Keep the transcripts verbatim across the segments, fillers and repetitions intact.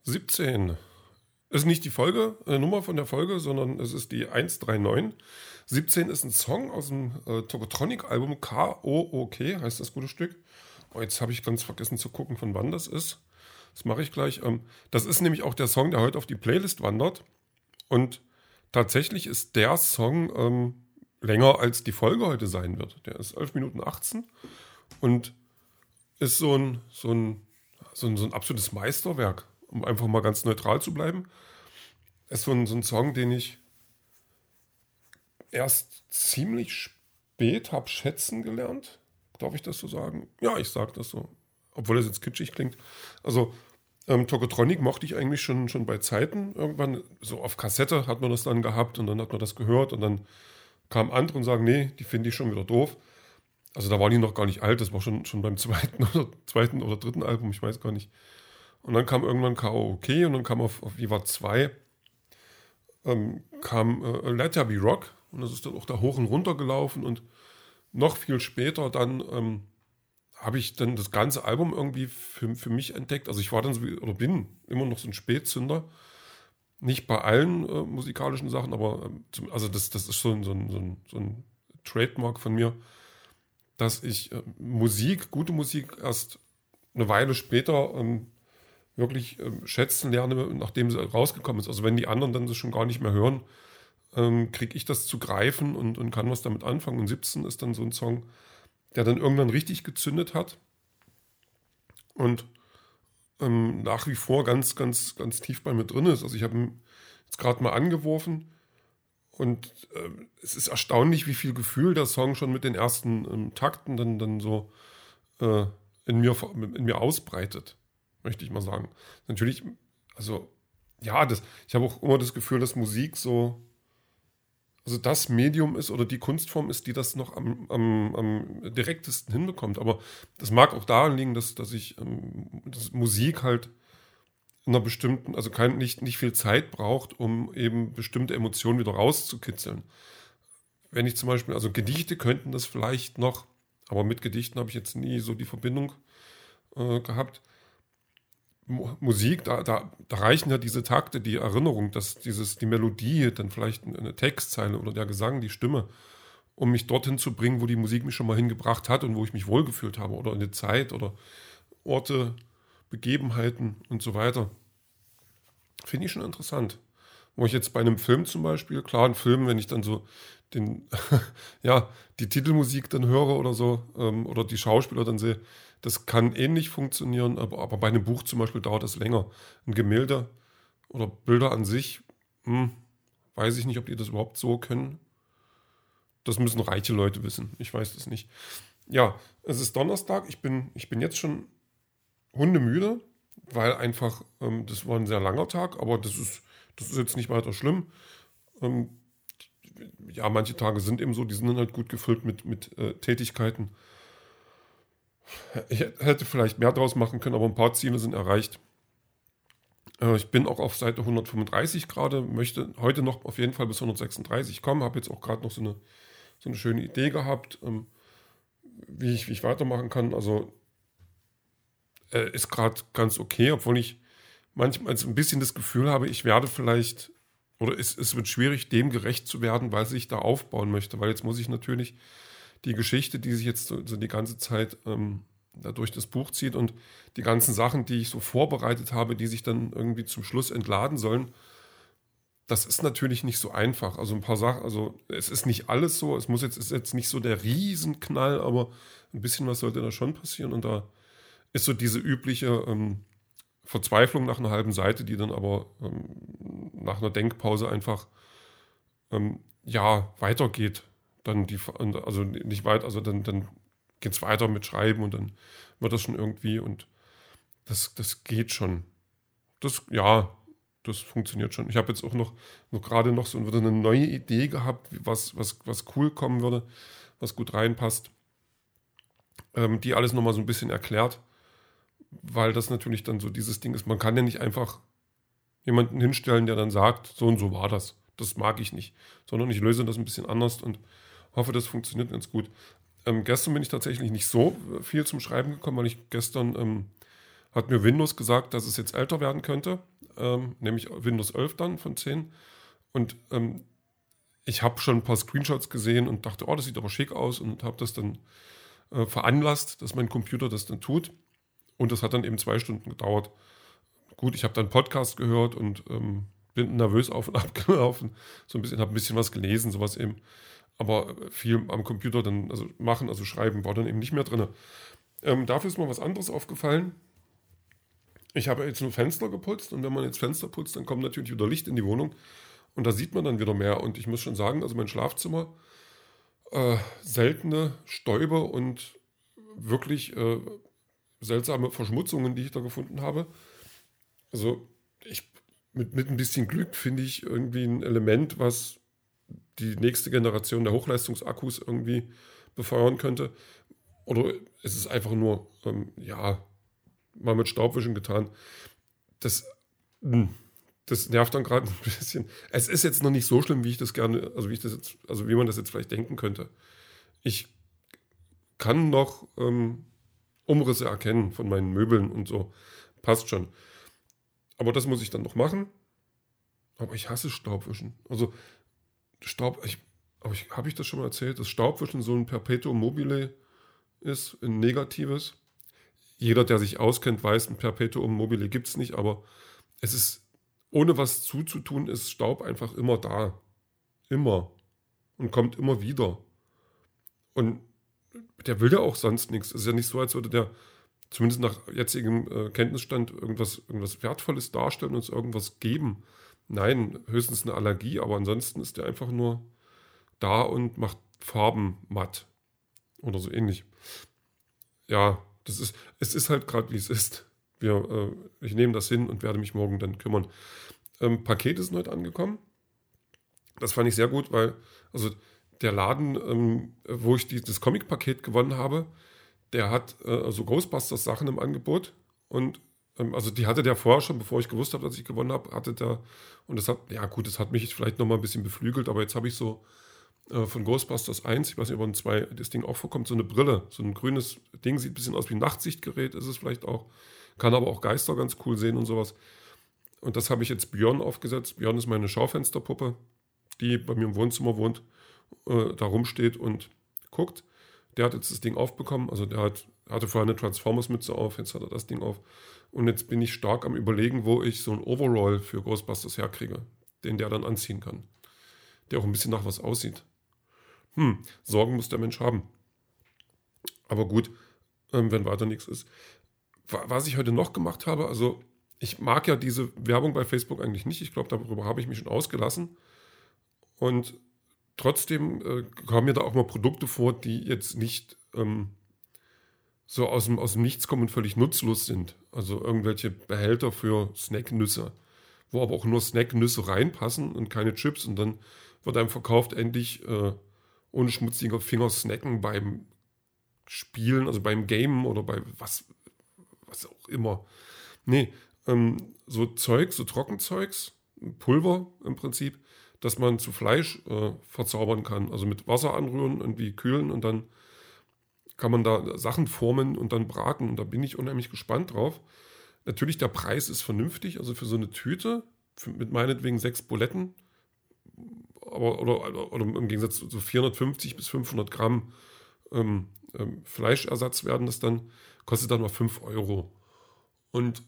siebzehn. Ist nicht die Folge, äh, Nummer von der Folge, sondern es ist die hundertneunundreißig. siebzehn ist ein Song aus dem äh, Tokotronic-Album K O O K, heißt das gute Stück. Oh, jetzt habe ich ganz vergessen zu gucken, von wann das ist. Das mache ich gleich. Ähm, das ist nämlich auch der Song, der heute auf die Playlist wandert. Und tatsächlich ist der Song ähm, länger als die Folge heute sein wird. Der ist elf Minuten achtzehn und ist so ein, so ein, so ein, so ein absolutes Meisterwerk, um einfach mal ganz neutral zu bleiben. Ist so ein, so ein Song, den ich erst ziemlich spät habe schätzen gelernt. Darf ich das so sagen? Ja, ich sage das so. Obwohl das jetzt kitschig klingt. Also ähm, Tokotronic mochte ich eigentlich schon, schon bei Zeiten. Irgendwann so auf Kassette hat man das dann gehabt und dann hat man das gehört und dann kamen andere und sagen, nee, die finde ich schon wieder doof. Also da waren die noch gar nicht alt, das war schon, schon beim zweiten oder, zweiten oder dritten Album, ich weiß gar nicht. Und dann kam irgendwann K O O K und dann kam auf, auf Viva zwei ähm, kam äh, Let There Be Rock und das ist dann auch da hoch und runter gelaufen und noch viel später dann ähm, habe ich dann das ganze Album irgendwie für, für mich entdeckt. Also ich war dann so wie, oder bin immer noch so ein Spätzünder. Nicht bei allen äh, musikalischen Sachen, aber ähm, zum, also das, das ist so ein, so, ein, so, ein, so ein Trademark von mir, dass ich äh, Musik, gute Musik erst eine Weile später ähm, wirklich ähm, schätzen lerne, nachdem sie rausgekommen ist. Also wenn die anderen dann das schon gar nicht mehr hören, ähm, kriege ich das zu greifen und, und kann was damit anfangen. Und siebzehn ist dann so ein Song, der dann irgendwann richtig gezündet hat und ähm, nach wie vor ganz, ganz, ganz tief bei mir drin ist. Also ich habe ihn jetzt gerade mal angeworfen und äh, es ist erstaunlich, wie viel Gefühl der Song schon mit den ersten ähm, Takten dann, dann so äh, in, mir, in mir ausbreitet, möchte ich mal sagen. Natürlich, also ja, das, ich habe auch immer das Gefühl, dass Musik so, also das Medium ist oder die Kunstform ist, die das noch am, am, am direktesten hinbekommt. Aber das mag auch daran liegen, dass, dass ich ähm, dass Musik halt in einer bestimmten, also kein, nicht, nicht viel Zeit braucht, um eben bestimmte Emotionen wieder rauszukitzeln. Wenn ich zum Beispiel, also Gedichte könnten das vielleicht noch, aber mit Gedichten habe ich jetzt nie so die Verbindung äh, gehabt. Mu- Musik, da, da, da reichen ja diese Takte, die Erinnerung, dass dieses, die Melodie, dann vielleicht eine Textzeile oder der Gesang, die Stimme, um mich dorthin zu bringen, wo die Musik mich schon mal hingebracht hat und wo ich mich wohlgefühlt habe oder in der Zeit oder Orte, Begebenheiten und so weiter. Finde ich schon interessant. Wo ich jetzt bei einem Film zum Beispiel, klar, ein Film, wenn ich dann so den, ja, die Titelmusik dann höre oder so, ähm, oder die Schauspieler dann sehe, das kann ähnlich funktionieren, aber, aber bei einem Buch zum Beispiel dauert das länger. Ein Gemälde oder Bilder an sich, hm, weiß ich nicht, ob die das überhaupt so können. Das müssen reiche Leute wissen. Ich weiß das nicht. Ja, es ist Donnerstag. Ich bin, ich bin jetzt schon hundemüde, weil einfach, ähm, das war ein sehr langer Tag, aber das ist, das ist jetzt nicht weiter schlimm. Ähm, ja, manche Tage sind eben so, die sind dann halt gut gefüllt mit, mit äh, Tätigkeiten. Ich hätte vielleicht mehr draus machen können, aber ein paar Ziele sind erreicht. Äh, ich bin auch auf Seite hundertfünfunddreißig gerade, möchte heute noch auf jeden Fall bis hundertsechsunddreißig kommen, habe jetzt auch gerade noch so eine, so eine schöne Idee gehabt, ähm, wie ich, wie ich weitermachen kann. Also äh, ist gerade ganz okay, obwohl ich manchmal so ein bisschen das Gefühl habe, ich werde vielleicht, oder es, es wird schwierig, dem gerecht zu werden, weil ich da aufbauen möchte. Weil jetzt muss ich natürlich die Geschichte, die sich jetzt so, so die ganze Zeit ähm, da durch das Buch zieht und die ganzen Sachen, die ich so vorbereitet habe, die sich dann irgendwie zum Schluss entladen sollen, das ist natürlich nicht so einfach. Also ein paar Sachen, also es ist nicht alles so, es muss jetzt, ist jetzt nicht so der Riesenknall, aber ein bisschen was sollte da schon passieren und da ist so diese übliche ähm, Verzweiflung nach einer halben Seite, die dann aber ähm, nach einer Denkpause einfach ähm, ja weitergeht. Dann die, also nicht weit, also dann, dann geht es weiter mit Schreiben und dann wird das schon irgendwie und das, das geht schon. Das, ja, das funktioniert schon. Ich habe jetzt auch noch, noch gerade noch so wieder eine neue Idee gehabt, was, was, was cool kommen würde, was gut reinpasst, ähm, die alles nochmal so ein bisschen erklärt, weil das natürlich dann so dieses Ding ist, man kann ja nicht einfach jemanden hinstellen, der dann sagt, so und so war das. Das mag ich nicht. Sondern ich löse das ein bisschen anders und hoffe, das funktioniert ganz gut. Ähm, gestern bin ich tatsächlich nicht so viel zum Schreiben gekommen, weil ich gestern ähm, hat mir Windows gesagt, dass es jetzt älter werden könnte, ähm, nämlich Windows elf dann von zehn. Und ähm, ich habe schon ein paar Screenshots gesehen und dachte, oh, das sieht aber schick aus und habe das dann äh, veranlasst, dass mein Computer das dann tut. Und das hat dann eben zwei Stunden gedauert. Gut, ich habe dann einen Podcast gehört und ähm, bin nervös auf und ab gelaufen. So ein bisschen, habe ein bisschen was gelesen, sowas eben. Aber viel am Computer dann also machen, also schreiben, war dann eben nicht mehr drin. Ähm, dafür ist mir was anderes aufgefallen. Ich habe jetzt ein Fenster geputzt und wenn man jetzt Fenster putzt, dann kommt natürlich wieder Licht in die Wohnung und da sieht man dann wieder mehr. Und ich muss schon sagen, also mein Schlafzimmer, äh, seltene Stäube und wirklich äh, seltsame Verschmutzungen, die ich da gefunden habe. Also ich, mit, mit ein bisschen Glück finde ich irgendwie ein Element, was die nächste Generation der Hochleistungsakkus irgendwie befeuern könnte. Oder es ist einfach nur, ähm, ja, mal mit Staubwischen getan. Das, mh, das nervt dann gerade ein bisschen. Es ist jetzt noch nicht so schlimm, wie ich das gerne, also wie ich das jetzt, also wie man das jetzt vielleicht denken könnte. Ich kann noch ähm, Umrisse erkennen von meinen Möbeln und so. Passt schon. Aber das muss ich dann noch machen. Aber ich hasse Staubwischen. Also Staub, ich, aber ich, habe ich das schon mal erzählt, dass Staubwischen so ein Perpetuum mobile ist, ein negatives. Jeder, der sich auskennt, weiß, ein Perpetuum mobile gibt es nicht, aber es ist, ohne was zuzutun, ist Staub einfach immer da. Immer. Und kommt immer wieder. Und der will ja auch sonst nichts. Es ist ja nicht so, als würde der, zumindest nach jetzigem äh, Kenntnisstand, irgendwas, irgendwas Wertvolles darstellen und uns irgendwas geben. Nein, höchstens eine Allergie, aber ansonsten ist der einfach nur da und macht Farben matt. Oder so ähnlich. Ja, das ist, es ist halt gerade, wie es ist. Wir, äh, ich nehme das hin und werde mich morgen dann kümmern. Ähm, Pakete sind heute angekommen. Das fand ich sehr gut, weil, also der Laden, ähm, wo ich die, das Comic-Paket gewonnen habe, der hat äh, also Ghostbusters-Sachen im Angebot. Und ähm, also die hatte der vorher schon, bevor ich gewusst habe, dass ich gewonnen habe, hatte der, und das hat, ja gut, das hat mich vielleicht nochmal ein bisschen beflügelt, aber jetzt habe ich so äh, von Ghostbusters eins, ich weiß nicht, ob an zwei das Ding auch vorkommt, so eine Brille, so ein grünes Ding, sieht ein bisschen aus wie ein Nachtsichtgerät, ist es vielleicht auch, kann aber auch Geister ganz cool sehen und sowas. Und das habe ich jetzt Björn aufgesetzt. Björn ist meine Schaufensterpuppe, die bei mir im Wohnzimmer wohnt, äh, da rumsteht und guckt. Der hat jetzt das Ding aufbekommen, also der hat, hatte vorher eine Transformers-Mütze auf, jetzt hat er das Ding auf. Und jetzt bin ich stark am Überlegen, wo ich so ein Overall für Ghostbusters herkriege, den der dann anziehen kann. Der auch ein bisschen nach was aussieht. Hm, Sorgen muss der Mensch haben. Aber gut, ähm, wenn weiter nichts ist. Was ich heute noch gemacht habe, also ich mag ja diese Werbung bei Facebook eigentlich nicht. Ich glaube, darüber habe ich mich schon ausgelassen. Und trotzdem äh, kamen mir da auch mal Produkte vor, die jetzt nicht ähm, so aus dem, aus dem Nichts kommen und völlig nutzlos sind. Also irgendwelche Behälter für Snacknüsse, wo aber auch nur Snacknüsse reinpassen und keine Chips. Und dann wird einem verkauft, endlich äh, ohne schmutzige Finger snacken beim Spielen, also beim Gamen oder bei was, was auch immer. Nee, ähm, so Zeug, so Trockenzeugs, Pulver im Prinzip, dass man zu Fleisch äh, verzaubern kann. Also mit Wasser anrühren, irgendwie kühlen und dann kann man da Sachen formen und dann braten. Und da bin ich unheimlich gespannt drauf. Natürlich, der Preis ist vernünftig, also für so eine Tüte für, mit meinetwegen sechs Buletten, aber, oder, oder im Gegensatz zu so vierhundertfünfzig bis fünfhundert Gramm ähm, ähm, Fleischersatz werden das dann, kostet dann mal fünf Euro. Und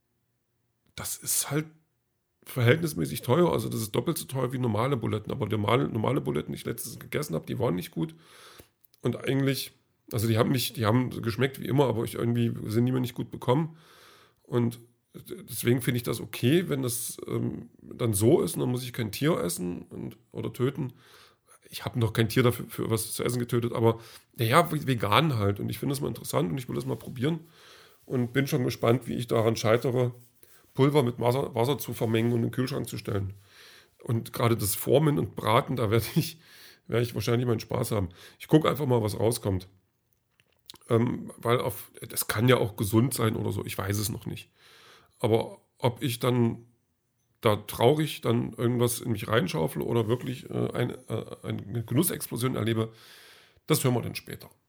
das ist halt verhältnismäßig teuer, also das ist doppelt so teuer wie normale Buletten, aber normale, normale Buletten, die ich letztens gegessen habe, die waren nicht gut und eigentlich, also die haben nicht, die haben geschmeckt wie immer, aber ich irgendwie sind die mir nicht gut bekommen und deswegen finde ich das okay, wenn das ähm, dann so ist und dann muss ich kein Tier essen und, oder töten. Ich habe noch kein Tier dafür für was zu essen getötet, aber naja, vegan halt und ich finde das mal interessant und ich will das mal probieren und bin schon gespannt, wie ich daran scheitere, Pulver mit Wasser, Wasser zu vermengen und in den Kühlschrank zu stellen. Und gerade das Formen und Braten, da werde ich, werde ich wahrscheinlich meinen Spaß haben. Ich gucke einfach mal, was rauskommt. Ähm, weil auf, das kann ja auch gesund sein oder so, ich weiß es noch nicht. Aber ob ich dann da traurig dann irgendwas in mich reinschaufel oder wirklich äh, ein, äh, eine Genussexplosion erlebe, das hören wir dann später.